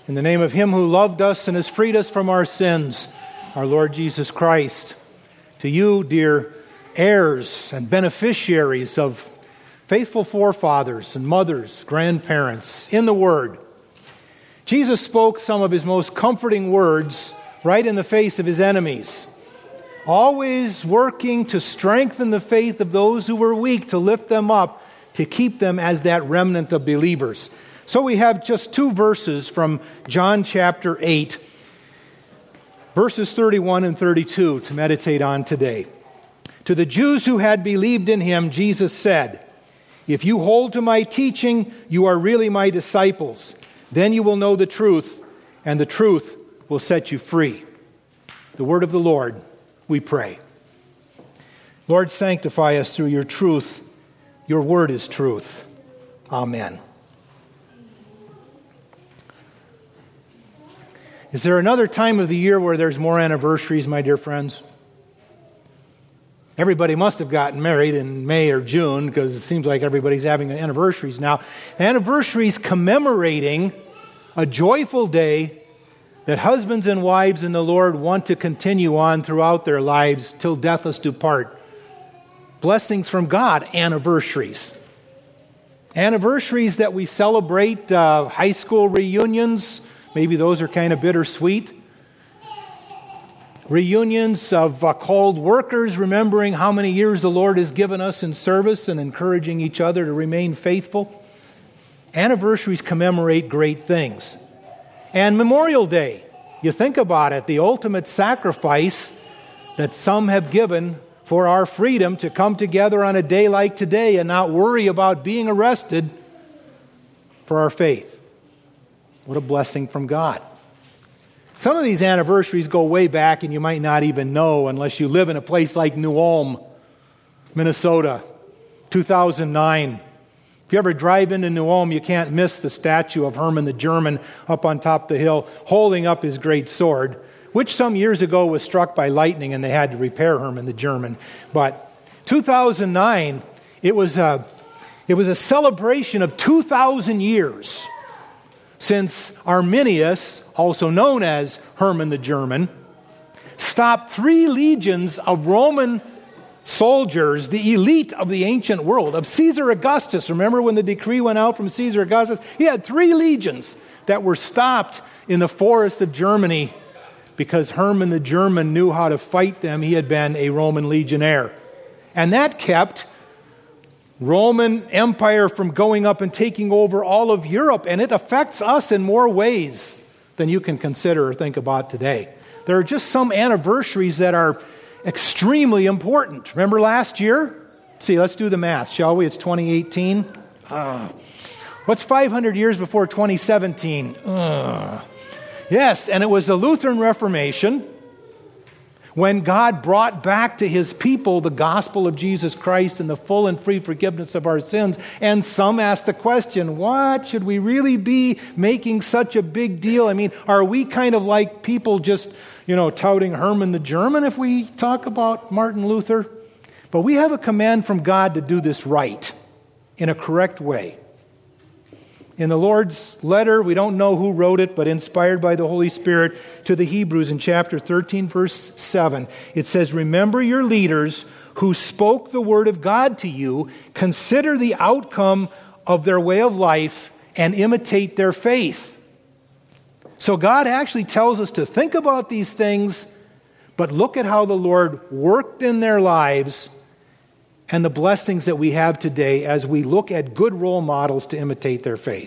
In the name of Him who loved us and has freed us from our sins, our Lord Jesus Christ, to you, dear heirs and beneficiaries of faithful forefathers and mothers, grandparents, in the Word. Jesus spoke some of His most comforting words right in the face of His enemies, always working to strengthen the faith of those who were weak, to lift them up, to keep them as that remnant of believers. So we have just two verses from John chapter 8, verses 31 and 32 to meditate on today. To the Jews who had believed in Him, Jesus said, "If you hold to my teaching, you are really my disciples. Then you will know the truth, and the truth will set you free." The word of the Lord, we pray. Lord, sanctify us through your truth. Your word is truth. Amen. Is there another time of the year where there's more anniversaries, my dear friends? Everybody must have gotten married in May or June, because it seems like everybody's having anniversaries now. Anniversaries commemorating a joyful day that husbands and wives in the Lord want to continue on throughout their lives till death us do part. Blessings from God, anniversaries. Anniversaries that we celebrate, high school reunions. Maybe those are kind of bittersweet. Reunions of called workers, remembering how many years the Lord has given us in service and encouraging each other to remain faithful. Anniversaries commemorate great things. And Memorial Day, you think about it, the ultimate sacrifice that some have given for our freedom to come together on a day like today and not worry about being arrested for our faith. What a blessing from God. Some of these anniversaries go way back and you might not even know unless you live in a place like New Ulm, Minnesota, 2009. If you ever drive into New Ulm, you can't miss the statue of Herman the German up on top of the hill holding up his great sword, which some years ago was struck by lightning and they had to repair Herman the German. But 2009, it was a celebration of 2,000 years since Arminius, also known as Herman the German, stopped 3 legions of Roman soldiers, the elite of the ancient world, of Caesar Augustus. Remember when the decree went out from Caesar Augustus? He had 3 legions that were stopped in the forest of Germany because Herman the German knew how to fight them. He had been a Roman legionnaire. And that kept Roman Empire from going up and taking over all of Europe, and it affects us in more ways than you can consider or think about today. There are just some anniversaries that are extremely important. Remember last year? Let's do the math, shall we? It's 2018. What's 500 years before 2017? Yes, and it was the Lutheran Reformation, when God brought back to His people the gospel of Jesus Christ and the full and free forgiveness of our sins. And some ask the question, what? Should we really be making such a big deal? I mean, are we kind of like people just, touting Herman the German if we talk about Martin Luther? But we have a command from God to do this right, in a correct way. In the Lord's letter, we don't know who wrote it, but inspired by the Holy Spirit to the Hebrews in chapter 13, verse 7, it says, "Remember your leaders who spoke the word of God to you. Consider the outcome of their way of life and imitate their faith." So God actually tells us to think about these things, but look at how the Lord worked in their lives and the blessings that we have today as we look at good role models to imitate their faith.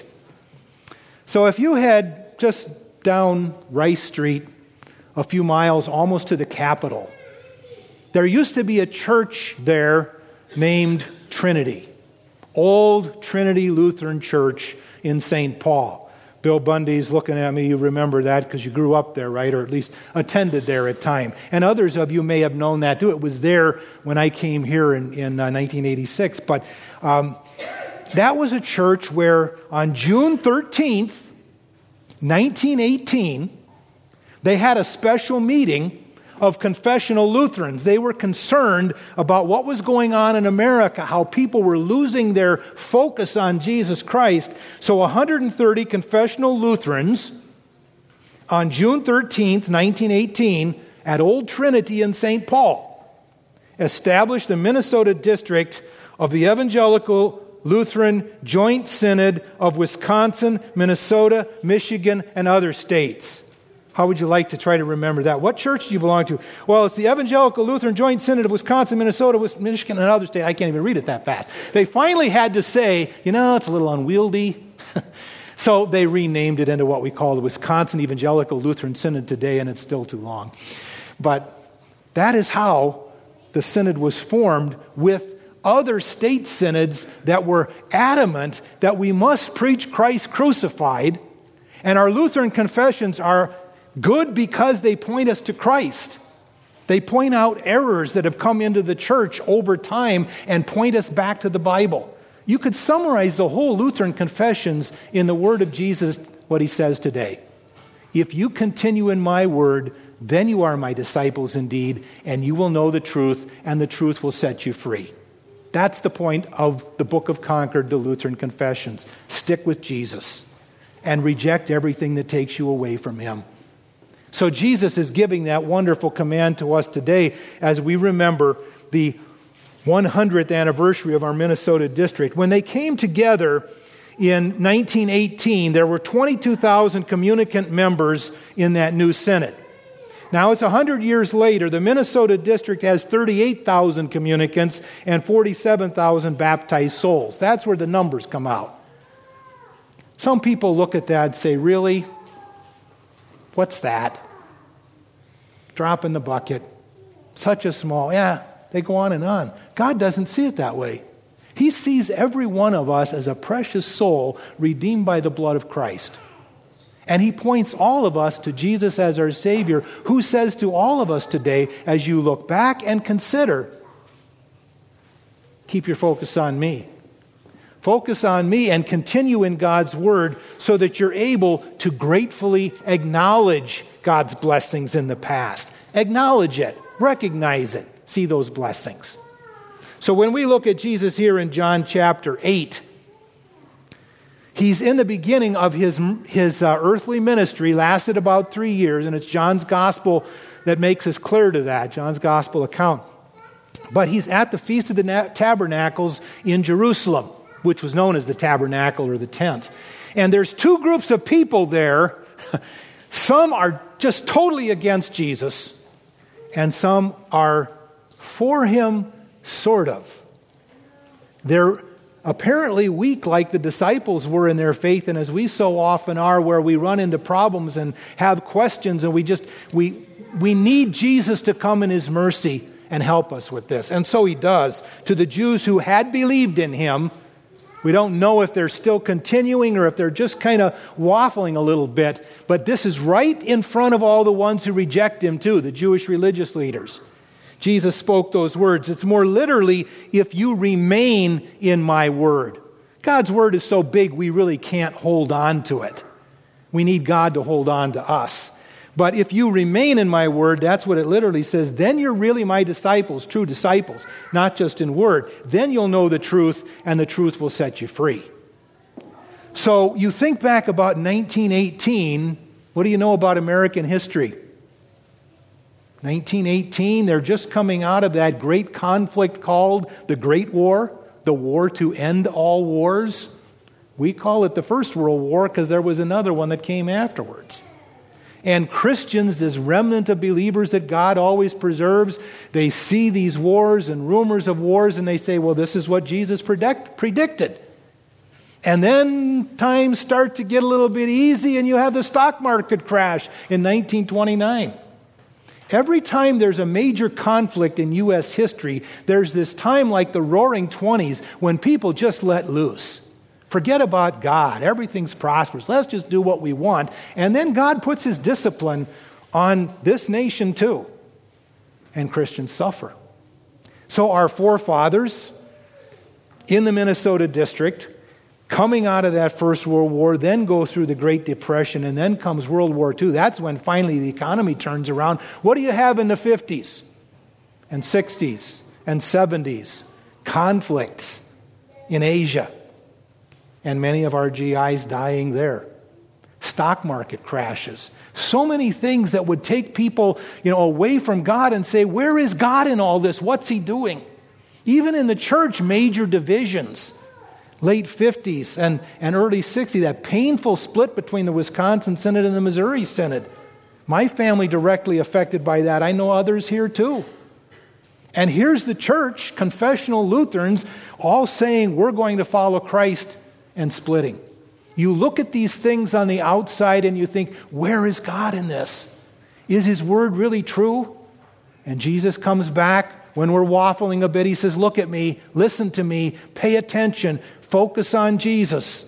So if you head just down Rice Street a few miles almost to the Capitol, there used to be a church there named Trinity, Old Trinity Lutheran Church in St. Paul. Bill Bundy's looking at me. You remember that because you grew up there, right? Or at least attended there at time. And others of you may have known that too. It was there when I came here in 1986. But that was a church where on June 13th, 1918, they had a special meeting of confessional Lutherans. They were concerned about what was going on in America, how people were losing their focus on Jesus Christ. So 130 confessional Lutherans on June 13th, 1918, at Old Trinity in St. Paul, established the Minnesota District of the Evangelical Lutheran Joint Synod of Wisconsin, Minnesota, Michigan, and other states. How would you like to try to remember that? What church do you belong to? Well, it's the Evangelical Lutheran Joint Synod of Wisconsin, Minnesota, Michigan, and other states. I can't even read it that fast. They finally had to say, it's a little unwieldy. So they renamed it into what we call the Wisconsin Evangelical Lutheran Synod today, and it's still too long. But that is how the synod was formed, with other state synods that were adamant that we must preach Christ crucified, and our Lutheran confessions are good because they point us to Christ. They point out errors that have come into the church over time and point us back to the Bible. You could summarize the whole Lutheran confessions in the word of Jesus, what he says today. If you continue in my word, then you are my disciples indeed, and you will know the truth, and the truth will set you free. That's the point of the Book of Concord, the Lutheran confessions. Stick with Jesus and reject everything that takes you away from him. So Jesus is giving that wonderful command to us today as we remember the 100th anniversary of our Minnesota district. When they came together in 1918, there were 22,000 communicant members in that new synod. Now it's 100 years later. The Minnesota district has 38,000 communicants and 47,000 baptized souls. That's where the numbers come out. Some people look at that and say, really? What's that? Drop in the bucket. Such a small, they go on and on. God doesn't see it that way. He sees every one of us as a precious soul redeemed by the blood of Christ. And he points all of us to Jesus as our Savior, who says to all of us today, as you look back and consider, keep your focus on me. Focus on me and continue in God's word so that you're able to gratefully acknowledge God's blessings in the past. Acknowledge it. Recognize it. See those blessings. So when we look at Jesus here in John chapter 8, he's in the beginning of his earthly ministry, lasted about 3 years, and it's John's gospel that makes us clear to that, John's gospel account. But he's at the Feast of the Tabernacles in Jerusalem, which was known as the tabernacle or the tent. And there's two groups of people there. Some are just totally against Jesus, and some are for him, sort of. They're apparently weak like the disciples were in their faith, and as we so often are, where we run into problems and have questions, and we need Jesus to come in his mercy and help us with this. And so he does. To the Jews who had believed in him, we don't know if they're still continuing or if they're just kind of waffling a little bit, but this is right in front of all the ones who reject him too, the Jewish religious leaders. Jesus spoke those words. It's more literally, if you remain in my word. God's word is so big we really can't hold on to it. We need God to hold on to us. But if you remain in my word, that's what it literally says, then you're really my disciples, true disciples, not just in word. Then you'll know the truth, and the truth will set you free. So you think back about 1918, what do you know about American history? 1918, they're just coming out of that great conflict called the Great War, the war to end all wars. We call it the First World War because there was another one that came afterwards. And Christians, this remnant of believers that God always preserves, they see these wars and rumors of wars and they say, well, this is what Jesus predicted. And then times start to get a little bit easy and you have the stock market crash in 1929. Every time there's a major conflict in U.S. history, there's this time like the Roaring '20s when people just let loose. Forget about God. Everything's prosperous. Let's just do what we want. And then God puts his discipline on this nation too. And Christians suffer. So our forefathers in the Minnesota district, coming out of that First World War, then go through the Great Depression, and then comes World War II. That's when finally the economy turns around. What do you have in the 50s and 60s and 70s? Conflicts in Asia. And many of our GIs dying there. stock market crashes. So many things that would take people, away from God and say, where is God in all this? What's he doing? Even in the church, major divisions. Late 50s and early 60s, that painful split between the Wisconsin Synod and the Missouri Synod. My family directly affected by that. I know others here too. And here's the church, confessional Lutherans, all saying we're going to follow Christ, and splitting. You look at these things on the outside and you think, where is God in this? Is his word really true? And Jesus comes back when we're waffling a bit. He says, look at me, listen to me, pay attention, focus on Jesus.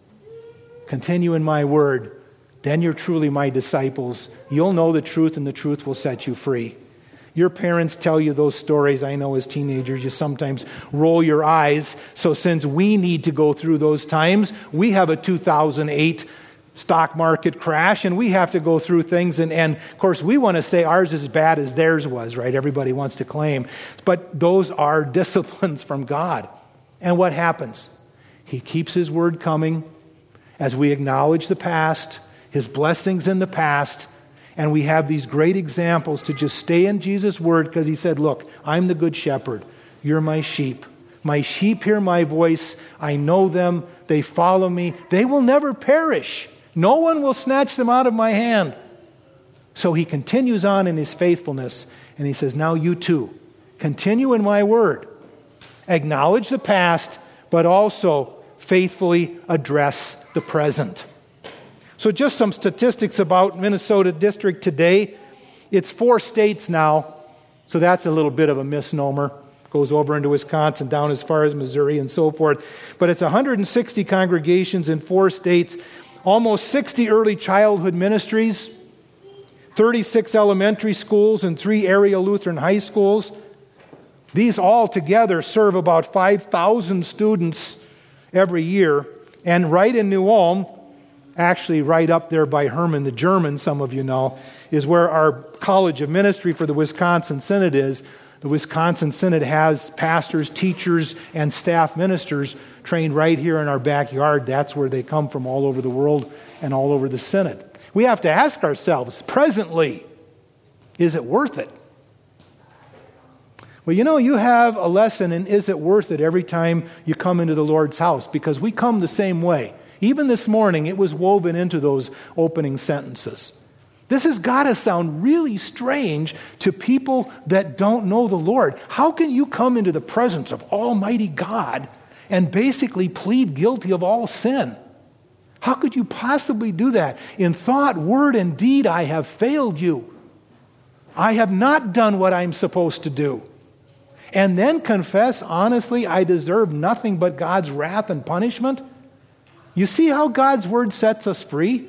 Continue in my word. Then you're truly my disciples. You'll know the truth, and the truth will set you free. Your parents tell you those stories. I know as teenagers you sometimes roll your eyes. So since we need to go through those times, we have a 2008 stock market crash, and we have to go through things. And of course, we want to say ours is as bad as theirs was, right? Everybody wants to claim. But those are disciplines from God. And what happens? He keeps his word coming as we acknowledge the past, his blessings in the past, and we have these great examples to just stay in Jesus' word, because he said, look, I'm the good shepherd. You're my sheep. My sheep hear my voice. I know them. They follow me. They will never perish. No one will snatch them out of my hand. So he continues on in his faithfulness, and he says, now you too, continue in my word. Acknowledge the past, but also faithfully address the present. So just some statistics about Minnesota District today. It's 4 states now, so that's a little bit of a misnomer. Goes over into Wisconsin, down as far as Missouri and so forth. But it's 160 congregations in 4 states, almost 60 early childhood ministries, 36 elementary schools, and 3 area Lutheran high schools. These all together serve about 5,000 students every year. And right in New Ulm, actually right up there by Herman the German, some of you know, is where our College of Ministry for the Wisconsin Synod is. The Wisconsin Synod has pastors, teachers, and staff ministers trained right here in our backyard. That's where they come from all over the world and all over the Synod. We have to ask ourselves, presently, is it worth it? Well, you have a lesson in is it worth it every time you come into the Lord's house, because we come the same way. Even this morning, it was woven into those opening sentences. This has got to sound really strange to people that don't know the Lord. How can you come into the presence of Almighty God and basically plead guilty of all sin? How could you possibly do that? In thought, word, and deed, I have failed you. I have not done what I'm supposed to do. And then confess, honestly, I deserve nothing but God's wrath and punishment? You see how God's word sets us free?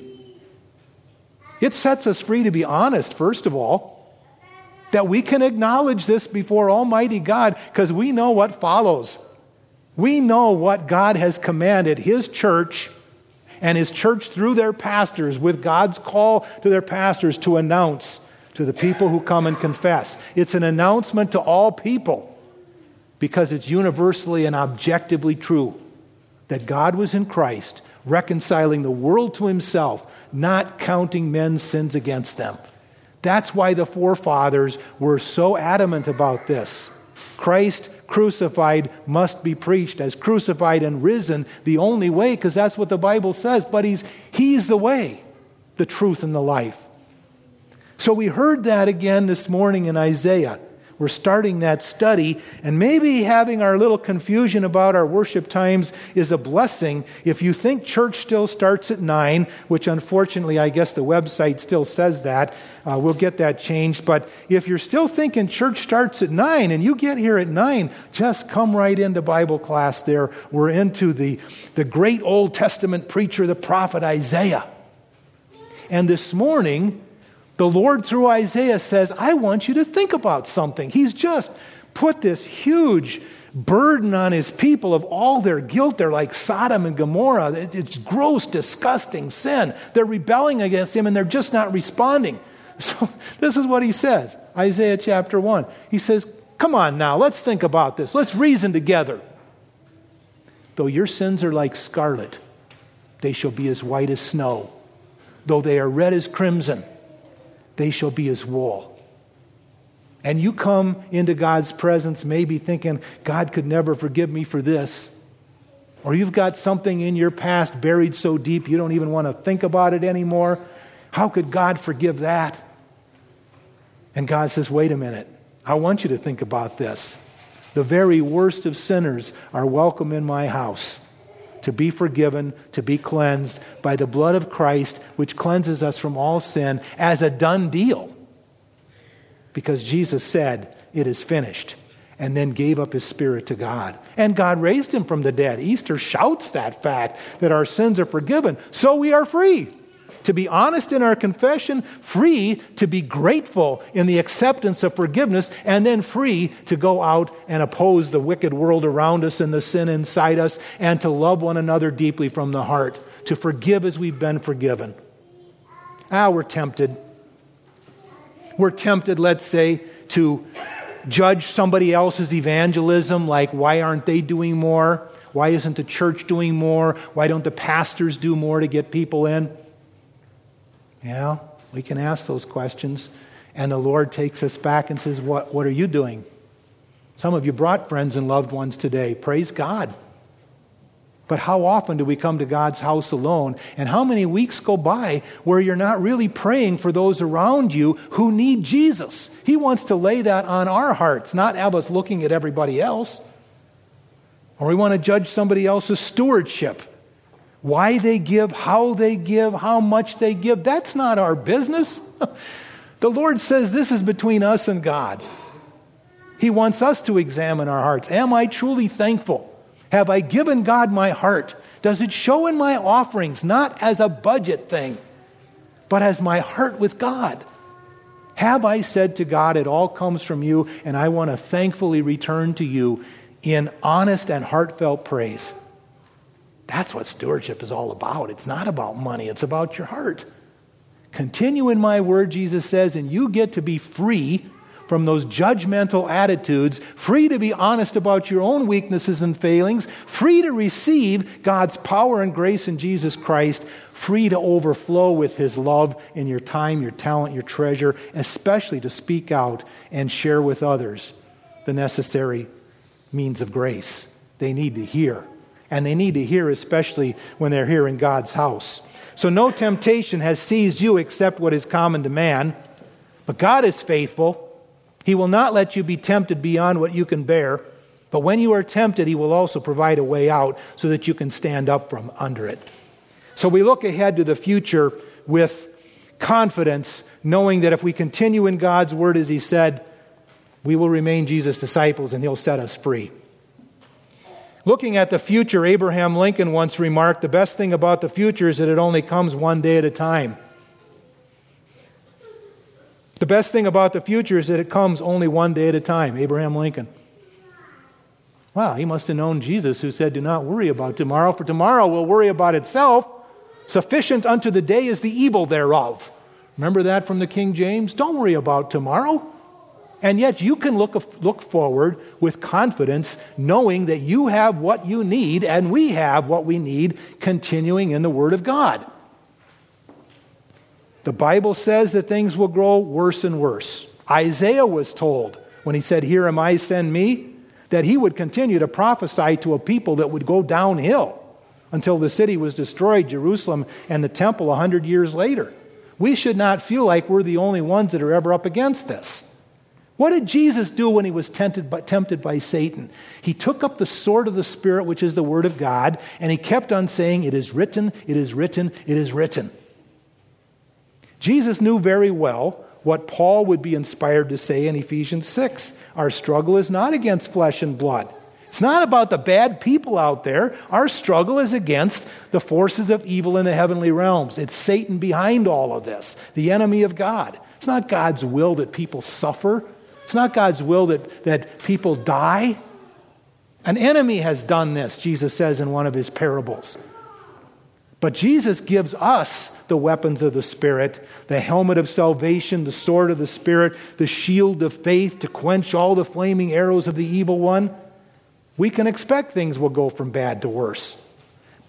It sets us free to be honest, first of all, that we can acknowledge this before Almighty God, because we know what follows. We know what God has commanded His church and His church through their pastors, with God's call to their pastors to announce to the people who come and confess. It's an announcement to all people, because it's universally and objectively true that God was in Christ, reconciling the world to Himself, not counting men's sins against them. That's why the forefathers were so adamant about this. Christ crucified must be preached as crucified and risen, the only way, because that's what the Bible says. But He's the way, the truth, and the life. So we heard that again this morning in Isaiah. We're starting that study, and maybe having our little confusion about our worship times is a blessing. If you think church still starts at 9, which unfortunately I guess the website still says that, we'll get that changed. But if you're still thinking church starts at 9 and you get here at 9, just come right into Bible class there. We're into the great Old Testament preacher, the prophet Isaiah. And this morning, the Lord, through Isaiah, says, I want you to think about something. He's just put this huge burden on His people of all their guilt. They're like Sodom and Gomorrah. It's gross, disgusting sin. They're rebelling against Him, and they're just not responding. So this is what He says, Isaiah chapter 1. He says, come on now, let's think about this. Let's reason together. Though your sins are like scarlet, they shall be as white as snow. Though they are red as crimson, they shall be as wool. And you come into God's presence maybe thinking, God could never forgive me for this. Or you've got something in your past buried so deep you don't even want to think about it anymore. How could God forgive that? And God says, wait a minute. I want you to think about this. The very worst of sinners are welcome in my house to be forgiven, to be cleansed by the blood of Christ, which cleanses us from all sin as a done deal. Because Jesus said, it is finished, and then gave up his spirit to God. And God raised him from the dead. Easter shouts that fact, that our sins are forgiven, so we are free to be honest in our confession, free to be grateful in the acceptance of forgiveness, and then free to go out and oppose the wicked world around us and the sin inside us, and to love one another deeply from the heart, to forgive as we've been forgiven. We're tempted. We're tempted, let's say, to judge somebody else's evangelism, like why aren't they doing more? Why isn't the church doing more? Why don't the pastors do more to get people in? Yeah, we can ask those questions. And the Lord takes us back and says, what are you doing? Some of you brought friends and loved ones today. Praise God. But how often do we come to God's house alone? And how many weeks go by where you're not really praying for those around you who need Jesus? He wants to lay that on our hearts, not have us looking at everybody else. Or we want to judge somebody else's stewardship. Why they give, how much they give, that's not our business. The Lord says this is between us and God. He wants us to examine our hearts. Am I truly thankful? Have I given God my heart? Does it show in my offerings, not as a budget thing, but as my heart with God? Have I said to God, it all comes from you, and I want to thankfully return to you in honest and heartfelt praise? That's what stewardship is all about. It's not about money. It's about your heart. Continue in my word, Jesus says, and you get to be free from those judgmental attitudes, free to be honest about your own weaknesses and failings, free to receive God's power and grace in Jesus Christ, free to overflow with his love in your time, your talent, your treasure, especially to speak out and share with others the necessary means of grace. They need to hear. And they need to hear especially when they're here in God's house. So no temptation has seized you except what is common to man. But God is faithful. He will not let you be tempted beyond what you can bear. But when you are tempted, he will also provide a way out so that you can stand up from under it. So we look ahead to the future with confidence, knowing that if we continue in God's word as he said, we will remain Jesus' disciples and he'll set us free. Looking at the future, Abraham Lincoln once remarked, the best thing about the future is that it only comes one day at a time. The best thing about the future is that it comes only one day at a time. Abraham Lincoln. Wow, he must have known Jesus, who said, do not worry about tomorrow, for tomorrow will worry about itself. Sufficient unto the day is the evil thereof. Remember that from the King James? Don't worry about tomorrow. And yet you can look forward with confidence, knowing that you have what you need and we have what we need, continuing in the Word of God. The Bible says that things will grow worse and worse. Isaiah was told, when he said, here am I, send me, that he would continue to prophesy to a people that would go downhill until the city was destroyed, Jerusalem and the temple 100 years later. We should not feel like we're the only ones that are ever up against this. What did Jesus do when he was tempted by Satan? He took up the sword of the Spirit, which is the Word of God, and he kept on saying, it is written, it is written, it is written. Jesus knew very well what Paul would be inspired to say in Ephesians 6. Our struggle is not against flesh and blood. It's not about the bad people out there. Our struggle is against the forces of evil in the heavenly realms. It's Satan behind all of this, the enemy of God. It's not God's will that people suffer. It's not God's will that people die. An enemy has done this, Jesus says in one of his parables. But Jesus gives us the weapons of the Spirit, the helmet of salvation, the sword of the Spirit, the shield of faith to quench all the flaming arrows of the evil one. We can expect things will go from bad to worse.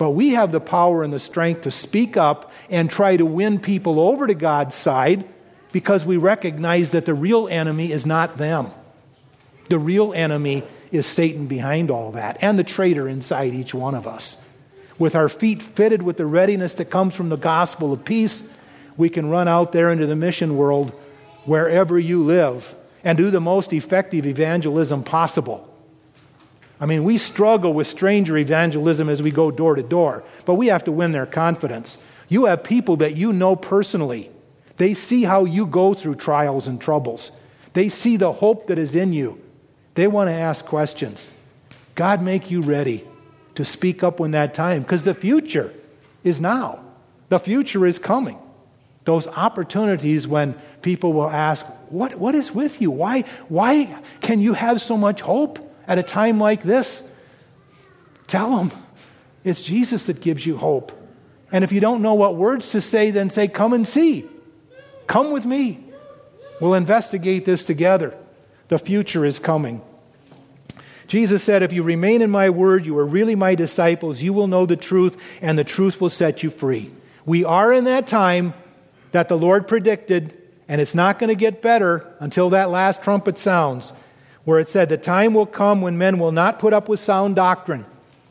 But we have the power and the strength to speak up and try to win people over to God's side because we recognize that the real enemy is not them. The real enemy is Satan behind all that and the traitor inside each one of us. With our feet fitted with the readiness that comes from the gospel of peace, we can run out there into the mission world wherever you live and do the most effective evangelism possible. I mean, we struggle with stranger evangelism as we go door to door, but we have to win their confidence. You have people that you know personally. They see how you go through trials and troubles. They see the hope that is in you. They want to ask questions. God make you ready to speak up when that time, because the future is now. The future is coming. Those opportunities when people will ask, what is with you? Why can you have so much hope at a time like this? Tell them it's Jesus that gives you hope. And if you don't know what words to say, then say, come and see. Come with me. We'll investigate this together. The future is coming. Jesus said, if you remain in my word, you are really my disciples. You will know the truth, and the truth will set you free. We are in that time that the Lord predicted, and it's not going to get better until that last trumpet sounds, where it said the time will come when men will not put up with sound doctrine.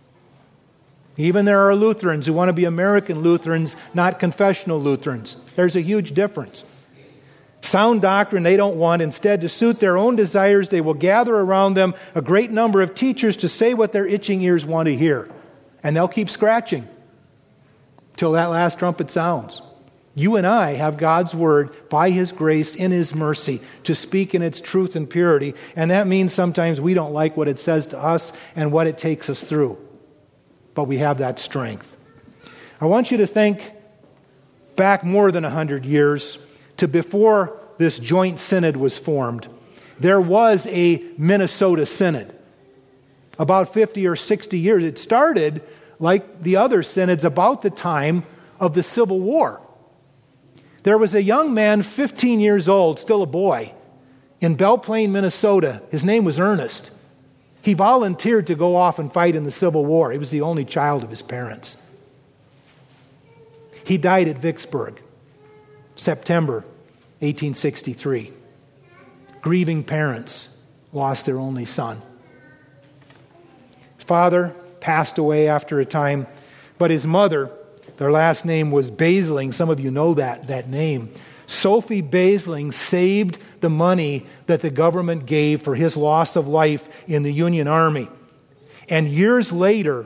Even there are Lutherans who want to be American Lutherans, not confessional Lutherans. There's a huge difference. Sound doctrine they don't want. Instead, to suit their own desires, they will gather around them a great number of teachers to say what their itching ears want to hear. And they'll keep scratching till that last trumpet sounds. You and I have God's word by His grace in His mercy to speak in its truth and purity. And that means sometimes we don't like what it says to us and what it takes us through. But we have that strength. I want you to think back more than 100 years to before this joint synod was formed. There was a Minnesota synod. About 50 or 60 years. It started, like the other synods, about the time of the Civil War. There was a young man, 15 years old, still a boy, in Belle Plaine, Minnesota. His name was Ernest. He volunteered to go off and fight in the Civil War. He was the only child of his parents. He died at Vicksburg, September 1863. Grieving parents lost their only son. His father passed away after a time, but his mother, their last name was Baseling. Some of you know that name. Sophie Baseling saved the money that the government gave for his loss of life in the Union Army. And years later,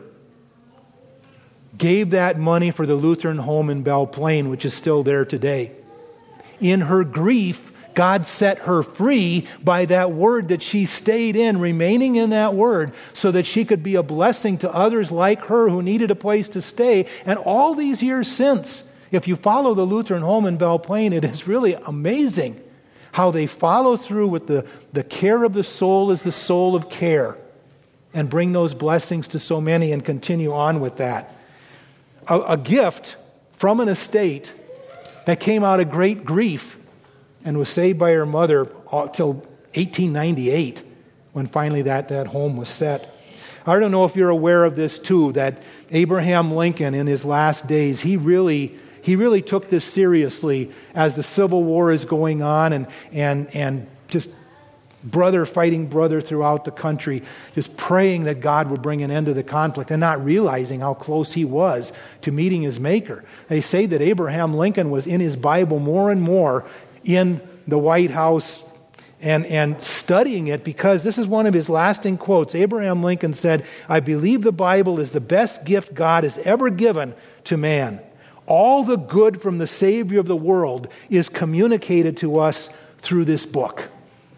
gave that money for the Lutheran home in Belle Plaine, which is still there today. In her grief, God set her free by that word that she stayed in, remaining in that word, so that she could be a blessing to others like her who needed a place to stay. And all these years since, if you follow the Lutheran home in Belle Plaine, it is really amazing how they follow through with the care of the soul as the soul of care and bring those blessings to so many and continue on with that. A gift from an estate that came out of great grief and was saved by her mother till 1898, when finally that home was set. I don't know if you're aware of this too, that Abraham Lincoln in his last days, he really took this seriously as the Civil War is going on and just brother fighting brother throughout the country, just praying that God would bring an end to the conflict and not realizing how close he was to meeting his Maker. They say that Abraham Lincoln was in his Bible more and more in the White House and studying it, because this is one of his lasting quotes. Abraham Lincoln said, "I believe the Bible is the best gift God has ever given to man. All the good from the Savior of the world is communicated to us through this book."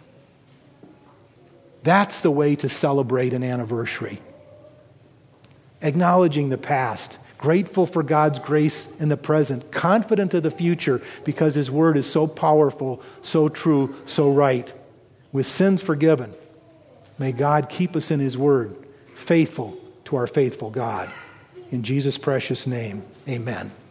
That's the way to celebrate an anniversary. Acknowledging the past, grateful for God's grace in the present, confident of the future because His Word is so powerful, so true, so right. With sins forgiven, may God keep us in His Word, faithful to our faithful God. In Jesus' precious name, amen.